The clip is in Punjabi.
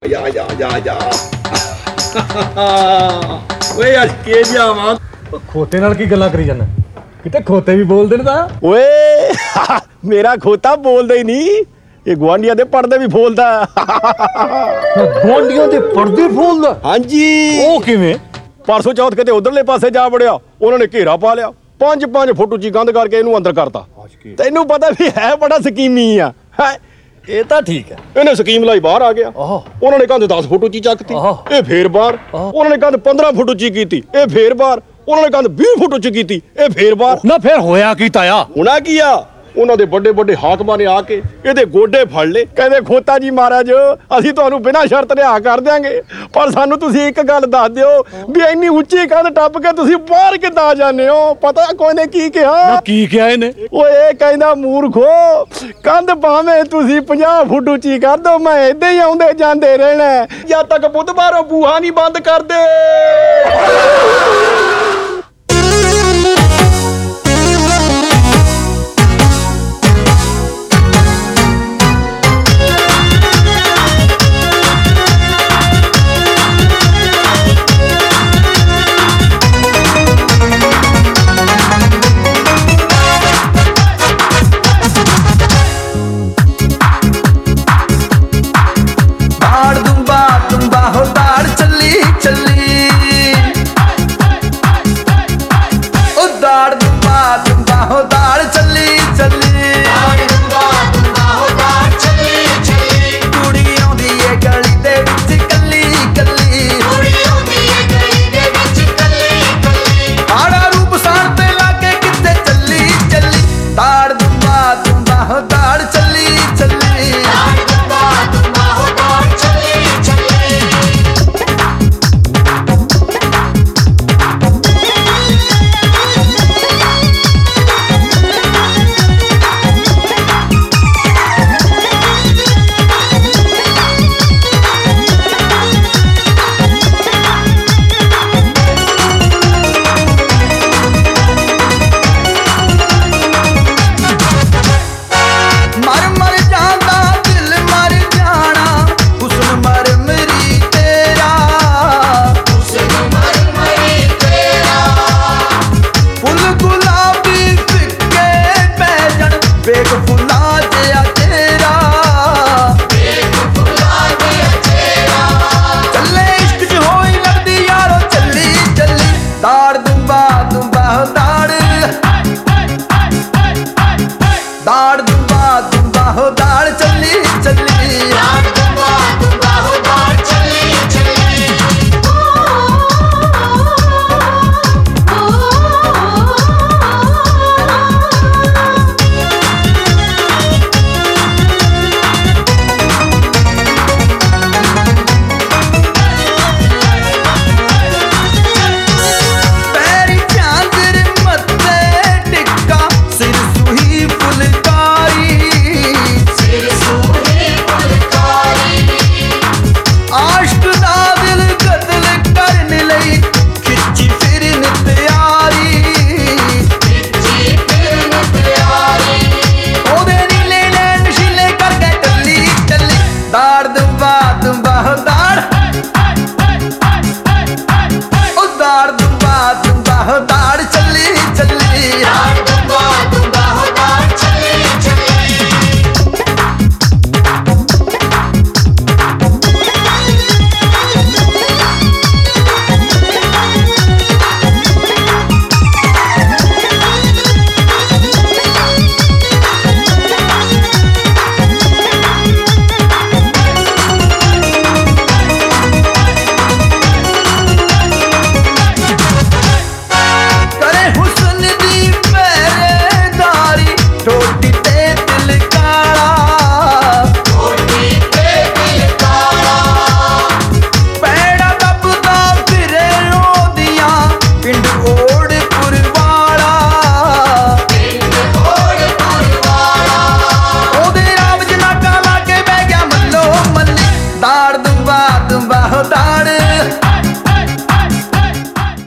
ਓਏ ਅੱਜ ਕੇ ਜਾਵਾਂ ਖੋਤੇ ਨਾਲ ਕੀ ਗੱਲਾਂ ਕਰੀ ਜਾਂਦਾ ਕਿਤੇ ਖੋਤੇ ਵੀ ਬੋਲਦੇ ਨੇ ਤਾਂ ਓਏ ਮੇਰਾ ਖੋਤਾ ਬੋਲਦਾ ਹੀ ਨਹੀਂ ਇਹ ਗੁਆਂਢੀਆਂ ਦੇ ਪਰਦੇ ਵੀ ਫੋਲਦਾ ਗੁਆਂਢੀਆਂ ਦੇ ਪਰਦੇ ਫੋਲਦਾ ਹਾਂਜੀ ਉਹ ਕਿਵੇਂ ਪਰਸੋਂ ਚੌਥ ਕਿਤੇ ਉਧਰਲੇ ਪਾਸੇ ਜਾ ਵੜਿਆ ਉਹਨਾਂ ਨੇ ਘੇਰਾ ਪਾ ਲਿਆ 5 ਫੁੱਟ ਉੱਚੀ ਕੰਧ ਕਰਕੇ ਇਹਨੂੰ ਅੰਦਰ ਕਰਤਾ ਤੈਨੂੰ ਪਤਾ ਵੀ ਹੈ ਬੜਾ ਸਕੀਮੀ ਆ ਹੈ ਇਹ ਤਾਂ ਠੀਕ ਹੈ ਇਹਨੇ ਸਕੀਮ ਲਾਈ ਬਾਹਰ ਆ ਗਿਆ ਆਹੋ। ਉਹਨਾਂ ਨੇ ਕੰਧ 10 ਫੁੱਟ ਉੱਚੀ ਚੱਕਤੀ ਆਹੋ। ਇਹ ਫੇਰ ਬਾਹਰ ਉਹਨਾਂ ਨੇ ਕੰਧ 15 ਫੁੱਟ ਉੱਚੀ ਕੀਤੀ ਇਹ ਫੇਰ ਬਾਹਰ ਉਹਨਾਂ ਨੇ ਕੰਧ 20 ਫੁੱਟ ਉੱਚੀ ਕੀਤੀ ਇਹ ਫੇਰ ਬਾਹਰ ਨਾ ਫਿਰ ਹੋਇਆ ਕੀ ਤਾਇਆ ਹੁਣਾ ਕੀ ਆ ਉਹਨਾਂ ਦੇ ਵੱਡੇ ਵੱਡੇ ਹਾਕਮਾਂ ਨੇ ਆ ਕੇ ਇਹਦੇ ਗੋਡੇ ਫੜ ਲਏ ਕਹਿੰਦੇ ਖੋਤਾ ਜੀ ਮਹਾਰਾਜ ਅਸੀਂ ਤੁਹਾਨੂੰ ਬਿਨਾਂ ਸ਼ਰਤ ਰਿਹਾ ਕਰ ਦਿਆਂਗੇ ਪਰ ਸਾਨੂੰ ਤੁਸੀਂ ਇੱਕ ਗੱਲ ਦੱਸ ਦਿਓ ਵੀ ਇੰਨੀ ਉੱਚੀ ਕੰਧ ਟੱਪ ਕੇ ਤੁਸੀਂ ਬਾਹਰ ਕਿੱਦਾਂ ਆ ਜਾਂਦੇ ਹੋ ਪਤਾ ਕੋਈ ਨੇ ਕੀ ਕਿਹਾ ਕੀ ਕਿਹਾ ਇਹਨੇ ਓਏ ਇਹ ਕਹਿੰਦਾ ਮੂਰਖੋ ਕੰਧ ਭਾਵੇਂ ਤੁਸੀਂ 50 ਫੁੱਟ ਉੱਚੀ ਕਰ ਦੋ ਮੈਂ ਏਦਾਂ ਹੀ ਆਉਂਦੇ ਜਾਂਦੇ ਰਹਿਣਾ ਜਦ ਤੱਕ ਬੁੱਧਵਾਰੋਂ ਬੂਹਾ ਨਹੀਂ ਬੰਦ ਕਰਦੇ